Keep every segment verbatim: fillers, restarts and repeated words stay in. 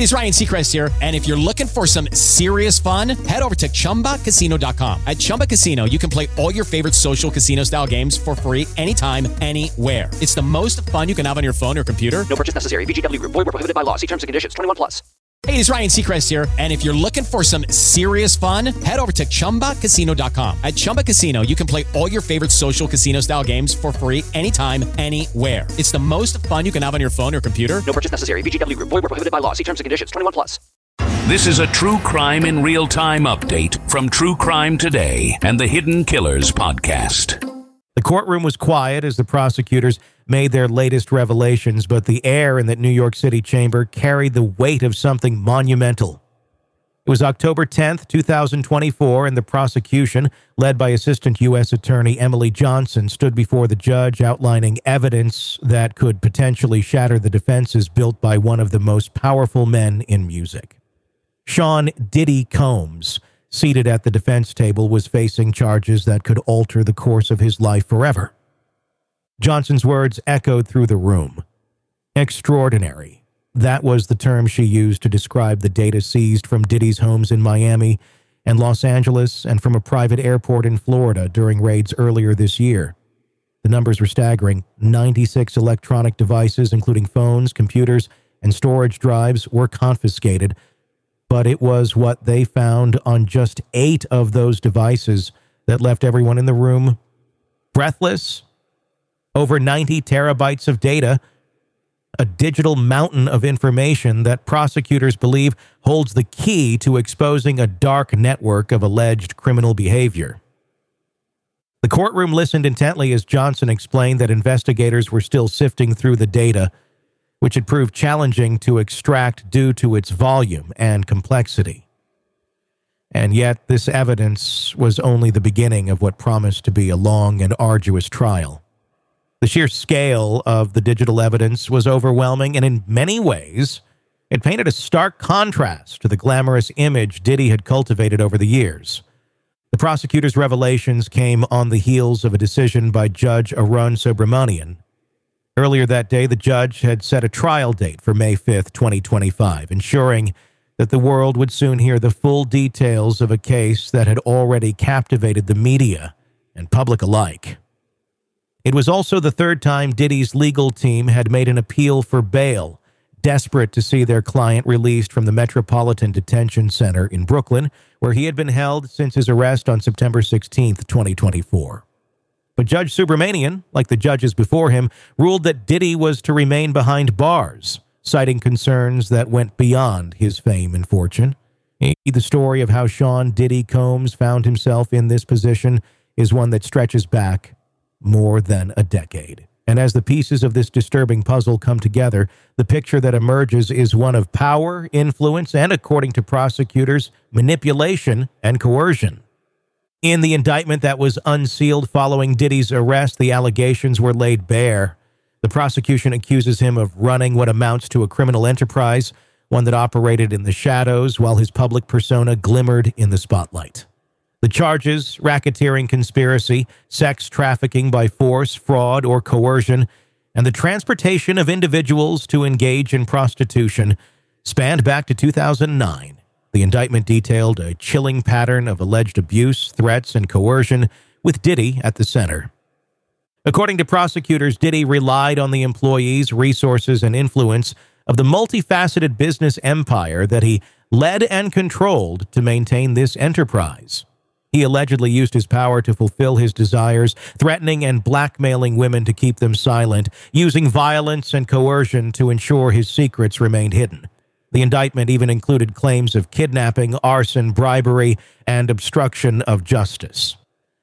Hey, it's Ryan Seacrest here, and if you're looking for some serious fun, head over to Chumba Casino dot com. At Chumba Casino, you can play all your favorite social casino-style games for free anytime, anywhere. It's the most fun you can have on your phone or computer. No purchase necessary. V G W Group. Void where prohibited by law. See terms and conditions. twenty-one plus. Hey, it's Ryan Seacrest here, and if you're looking for some serious fun, head over to Chumba Casino dot com. At Chumba Casino, you can play all your favorite social casino-style games for free anytime, anywhere. It's the most fun you can have on your phone or computer. No purchase necessary. V G W Group. Void where prohibited by law. See terms and conditions. twenty-one plus. This is a true crime in real time update from True Crime Today and the Hidden Killers podcast. The courtroom was quiet as the prosecutors made their latest revelations, but the air in that New York City chamber carried the weight of something monumental. It was October tenth, twenty twenty-four, and the prosecution, led by Assistant U S Attorney Emily Johnson, stood before the judge outlining evidence that could potentially shatter the defenses built by one of the most powerful men in music. Sean Diddy Combs, seated at the defense table, was facing charges that could alter the course of his life forever. Johnson's words echoed through the room. Extraordinary. That was the term she used to describe the data seized from Diddy's homes in Miami and Los Angeles and from a private airport in Florida during raids earlier this year. The numbers were staggering. ninety-six electronic devices, including phones, computers, and storage drives, were confiscated. But it was what they found on just eight of those devices that left everyone in the room breathless. Over ninety terabytes of data, a digital mountain of information that prosecutors believe holds the key to exposing a dark network of alleged criminal behavior. The courtroom listened intently as Johnson explained that investigators were still sifting through the data, which had proved challenging to extract due to its volume and complexity. And yet, this evidence was only the beginning of what promised to be a long and arduous trial. The sheer scale of the digital evidence was overwhelming, and in many ways, it painted a stark contrast to the glamorous image Diddy had cultivated over the years. The prosecutor's revelations came on the heels of a decision by Judge Arun Subramanian. Earlier that day, the judge had set a trial date for May fifth, twenty twenty-five, ensuring that the world would soon hear the full details of a case that had already captivated the media and public alike. It was also the third time Diddy's legal team had made an appeal for bail, desperate to see their client released from the Metropolitan Detention Center in Brooklyn, where he had been held since his arrest on September sixteenth, twenty twenty-four. But Judge Subramanian, like the judges before him, ruled that Diddy was to remain behind bars, citing concerns that went beyond his fame and fortune. The story of how Sean Diddy Combs found himself in this position is one that stretches back more than a decade. And as the pieces of this disturbing puzzle come together, the picture that emerges is one of power, influence, and, according to prosecutors, manipulation and coercion. In the indictment that was unsealed following Diddy's arrest, the allegations were laid bare. The prosecution accuses him of running what amounts to a criminal enterprise, one that operated in the shadows while his public persona glimmered in the spotlight. The charges, racketeering conspiracy, sex trafficking by force, fraud, or coercion, and the transportation of individuals to engage in prostitution, spanned back to two thousand nine. The indictment detailed a chilling pattern of alleged abuse, threats, and coercion, with Diddy at the center. According to prosecutors, Diddy relied on the employees, resources, and influence of the multifaceted business empire that he led and controlled to maintain this enterprise. He allegedly used his power to fulfill his desires, threatening and blackmailing women to keep them silent, using violence and coercion to ensure his secrets remained hidden. The indictment even included claims of kidnapping, arson, bribery, and obstruction of justice.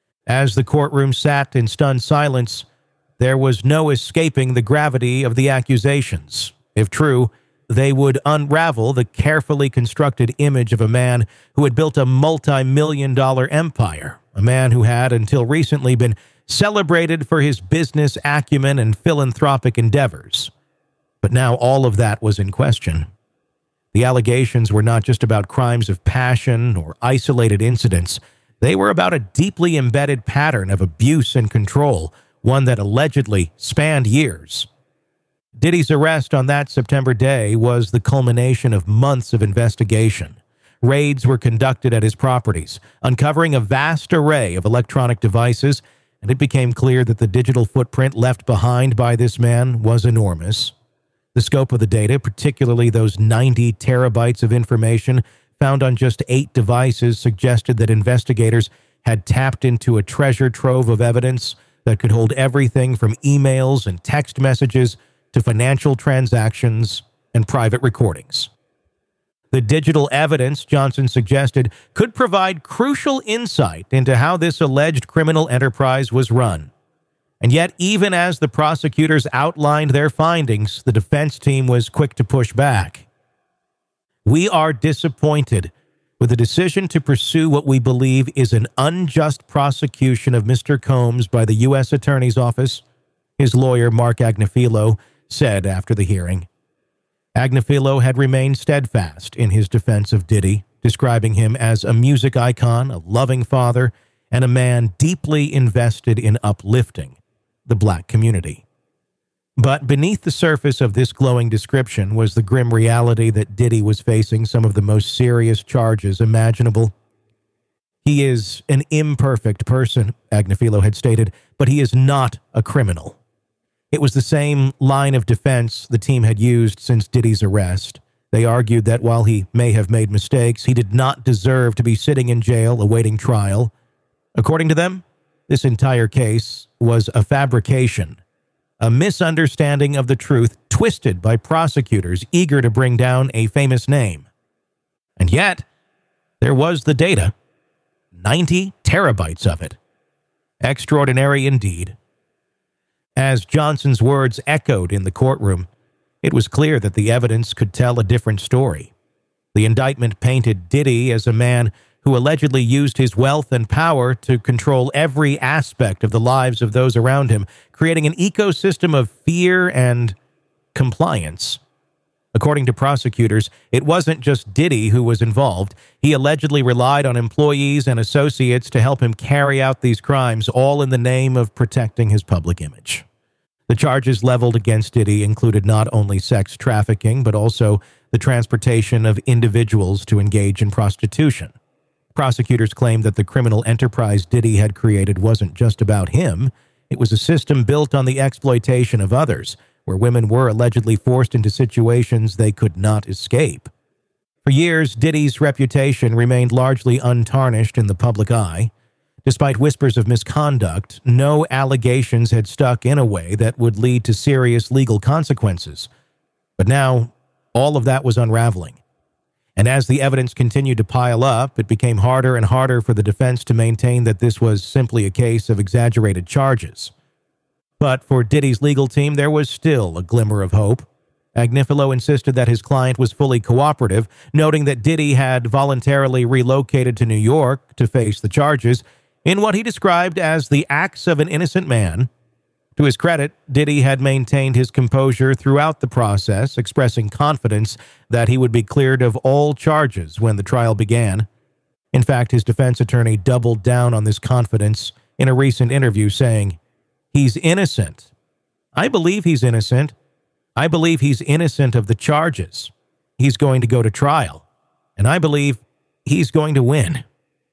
As the courtroom sat in stunned silence, there was no escaping the gravity of the accusations. If true, they would unravel the carefully constructed image of a man who had built a multi-million dollar empire, a man who had, until recently, been celebrated for his business acumen and philanthropic endeavors. But now all of that was in question. The allegations were not just about crimes of passion or isolated incidents. They were about a deeply embedded pattern of abuse and control, one that allegedly spanned years. Diddy's arrest on that September day was the culmination of months of investigation. Raids were conducted at his properties, uncovering a vast array of electronic devices, and it became clear that the digital footprint left behind by this man was enormous. The scope of the data, particularly those ninety terabytes of information found on just eight devices, suggested that investigators had tapped into a treasure trove of evidence that could hold everything from emails and text messages to financial transactions and private recordings. The digital evidence, Johnson suggested, could provide crucial insight into how this alleged criminal enterprise was run. And yet, even as the prosecutors outlined their findings, the defense team was quick to push back. We are disappointed with the decision to pursue what we believe is an unjust prosecution of Mister Combs by the U S Attorney's Office, his lawyer Mark Agnifilo said after the hearing. Agnifilo had remained steadfast in his defense of Diddy, describing him as a music icon, a loving father, and a man deeply invested in uplifting the black community. But beneath the surface of this glowing description was the grim reality that Diddy was facing some of the most serious charges imaginable. He is an imperfect person, Agnifilo had stated, but he is not a criminal. It was the same line of defense the team had used since Diddy's arrest. They argued that while he may have made mistakes, he did not deserve to be sitting in jail awaiting trial. According to them, this entire case was a fabrication, a misunderstanding of the truth twisted by prosecutors eager to bring down a famous name. And yet, there was the data, ninety terabytes of it. Extraordinary indeed. As Johnson's words echoed in the courtroom, it was clear that the evidence could tell a different story. The indictment painted Diddy as a man who allegedly used his wealth and power to control every aspect of the lives of those around him, creating an ecosystem of fear and compliance. According to prosecutors, it wasn't just Diddy who was involved. He allegedly relied on employees and associates to help him carry out these crimes, all in the name of protecting his public image. The charges leveled against Diddy included not only sex trafficking, but also the transportation of individuals to engage in prostitution. Prosecutors claimed that the criminal enterprise Diddy had created wasn't just about him. It was a system built on the exploitation of others, where women were allegedly forced into situations they could not escape. For years, Diddy's reputation remained largely untarnished in the public eye. Despite whispers of misconduct, no allegations had stuck in a way that would lead to serious legal consequences. But now, all of that was unraveling. And as the evidence continued to pile up, it became harder and harder for the defense to maintain that this was simply a case of exaggerated charges. But for Diddy's legal team, there was still a glimmer of hope. Agnifilo insisted that his client was fully cooperative, noting that Diddy had voluntarily relocated to New York to face the charges in what he described as the acts of an innocent man. To his credit, Diddy had maintained his composure throughout the process, expressing confidence that he would be cleared of all charges when the trial began. In fact, his defense attorney doubled down on this confidence in a recent interview, saying, "He's innocent. I believe he's innocent. I believe he's innocent of the charges. He's going to go to trial. And I believe he's going to win."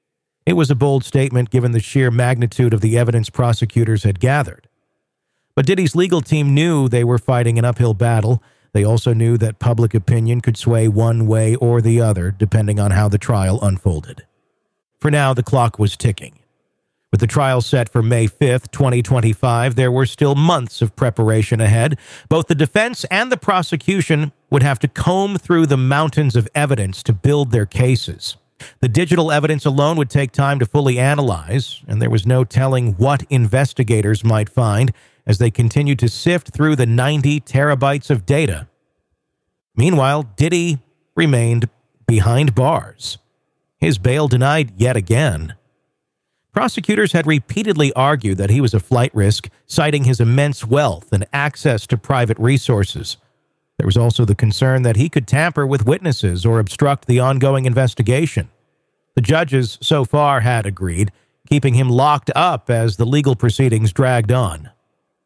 It was a bold statement given the sheer magnitude of the evidence prosecutors had gathered. But Diddy's legal team knew they were fighting an uphill battle. They also knew that public opinion could sway one way or the other, depending on how the trial unfolded. For now, the clock was ticking. With the trial set for May fifth, twenty twenty-five, there were still months of preparation ahead. Both the defense and the prosecution would have to comb through the mountains of evidence to build their cases. The digital evidence alone would take time to fully analyze, and there was no telling what investigators might find as they continued to sift through the ninety terabytes of data. Meanwhile, Diddy remained behind bars, his bail denied yet again. Prosecutors had repeatedly argued that he was a flight risk, citing his immense wealth and access to private resources. There was also the concern that he could tamper with witnesses or obstruct the ongoing investigation. The judges so far had agreed, keeping him locked up as the legal proceedings dragged on.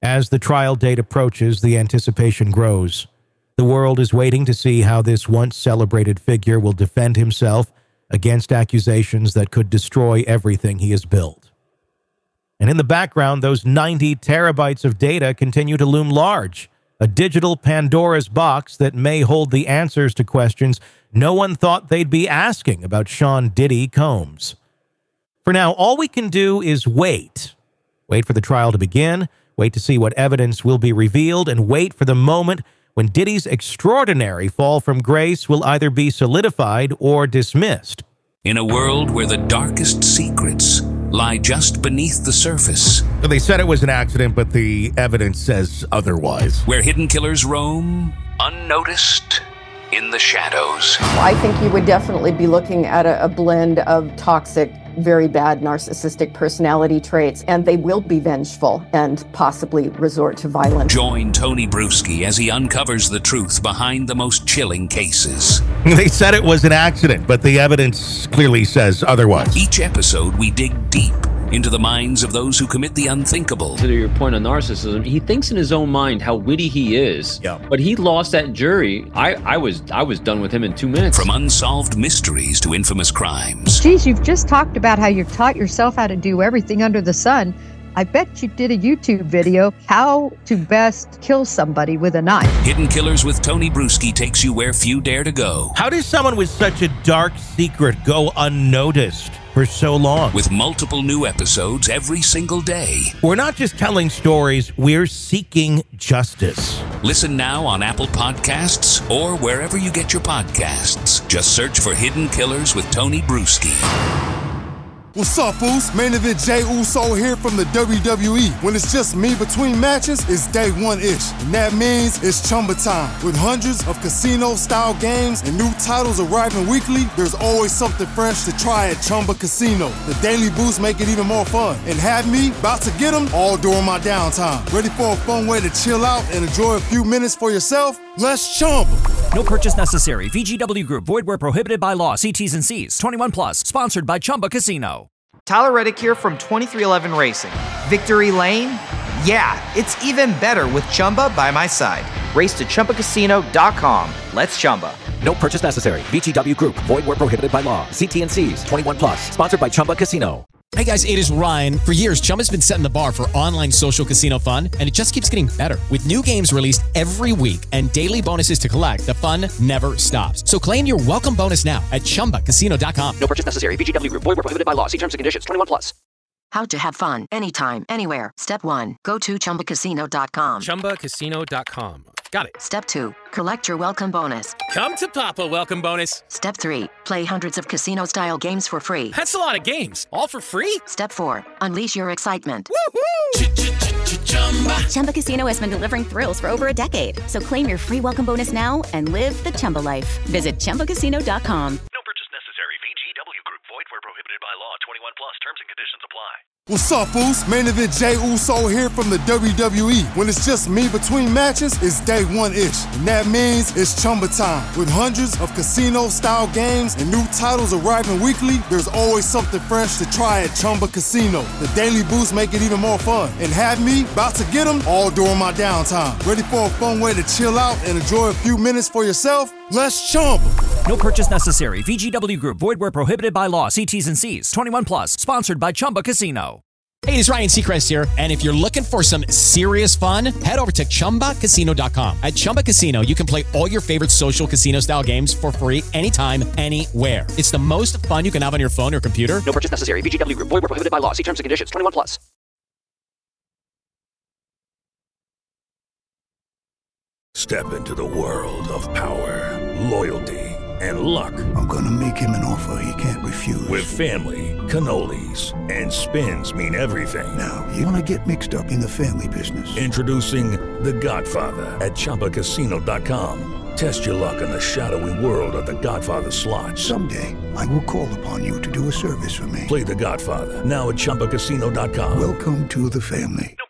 As the trial date approaches, the anticipation grows. The world is waiting to see how this once celebrated figure will defend himself against accusations that could destroy everything he has built. And in the background, those ninety terabytes of data continue to loom large, a digital Pandora's box that may hold the answers to questions no one thought they'd be asking about Sean Diddy Combs. For now, all we can do is wait. Wait for the trial to begin, wait to see what evidence will be revealed, and wait for the moment when Diddy's extraordinary fall from grace will either be solidified or dismissed. In a world where the darkest secrets lie just beneath the surface. They said it was an accident, but the evidence says otherwise. Where hidden killers roam, unnoticed, in the shadows. I think you would definitely be looking at a, a blend of toxic, very bad narcissistic personality traits, and they will be vengeful and possibly resort to violence. Join Tony Bruschi as he uncovers the truth behind the most chilling cases. They said it was an accident, but the evidence clearly says otherwise. Each episode, we dig deep into the minds of those who commit the unthinkable. To your point on narcissism, he thinks in his own mind how witty he is. Yeah. But he lost that jury. I, I was I was done with him in two minutes. From unsolved mysteries to infamous crimes. Geez, you've just talked about how you've taught yourself how to do everything under the sun. I bet you did a YouTube video, how to best kill somebody with a knife. Hidden Killers with Tony Bruschi takes you where few dare to go. How does someone with such a dark secret go unnoticed for so long? With multiple new episodes every single day. We're not just telling stories, we're seeking justice. Listen now on Apple Podcasts or wherever you get your podcasts. Just search for Hidden Killers with Tony Bruschi. What's up, fools? Main event Jey Uso here from the W W E. When it's just me between matches, it's day one-ish. And that means it's Chumba time. With hundreds of casino-style games and new titles arriving weekly, there's always something fresh to try at Chumba Casino. The daily boosts make it even more fun. And have me about to get them all during my downtime. Ready for a fun way to chill out and enjoy a few minutes for yourself? Let's Chumba. No purchase necessary. V G W Group. Void where prohibited by law. See T's and C's. twenty-one plus. Sponsored by Chumba Casino. Tyler Reddick here from twenty-three eleven Racing. Victory Lane? Yeah, it's even better with Chumba by my side. Race to Chumba Casino dot com. Let's Chumba. No purchase necessary. V G W Group. Void where prohibited by law. See T and C's. twenty-one plus. Sponsored by Chumba Casino. Hey guys, it is Ryan. For years, Chumba's been setting the bar for online social casino fun, and it just keeps getting better. With new games released every week and daily bonuses to collect, the fun never stops. So claim your welcome bonus now at Chumba Casino dot com. No purchase necessary. V G W Group. Void where prohibited by law. See terms and conditions. twenty-one plus. How to have fun anytime, anywhere. Step one, go to Chumba Casino dot com. Chumba Casino dot com. Got it. Step two, collect your welcome bonus. Come to Papa welcome bonus. Step three, play hundreds of casino-style games for free. That's a lot of games, all for free? Step four, unleash your excitement. Chumba. Chumba Casino has been delivering thrills for over a decade. So claim your free welcome bonus now and live the Chumba life. Visit Chumba Casino dot com. No purchase necessary. V G W Group. Void where prohibited by law. twenty-one plus. Terms and conditions apply. What's up, fools? Main event Jey Uso here from the W W E. When it's just me between matches, it's day one-ish. And that means it's Chumba time. With hundreds of casino-style games and new titles arriving weekly, there's always something fresh to try at Chumba Casino. The daily boosts make it even more fun. And have me about to get them all during my downtime. Ready for a fun way to chill out and enjoy a few minutes for yourself? Let's Chumba. No purchase necessary. V G W Group. Void where prohibited by law. See T's and C's. twenty-one plus. Sponsored by Chumba Casino. Hey, it's Ryan Seacrest here, and if you're looking for some serious fun, head over to Chumba Casino dot com. At Chumba Casino, you can play all your favorite social casino-style games for free anytime, anywhere. It's the most fun you can have on your phone or computer. No purchase necessary. V G W Group. Void where prohibited by law. See terms and conditions. twenty-one plus. Step into the world of power, loyalty, and luck. I'm gonna make him an offer he can't refuse. With family, cannolis, and spins mean everything. Now, you wanna get mixed up in the family business. Introducing The Godfather at Chumba Casino dot com. Test your luck in the shadowy world of The Godfather slot. Someday, I will call upon you to do a service for me. Play The Godfather, now at Chumba Casino dot com. Welcome to the family.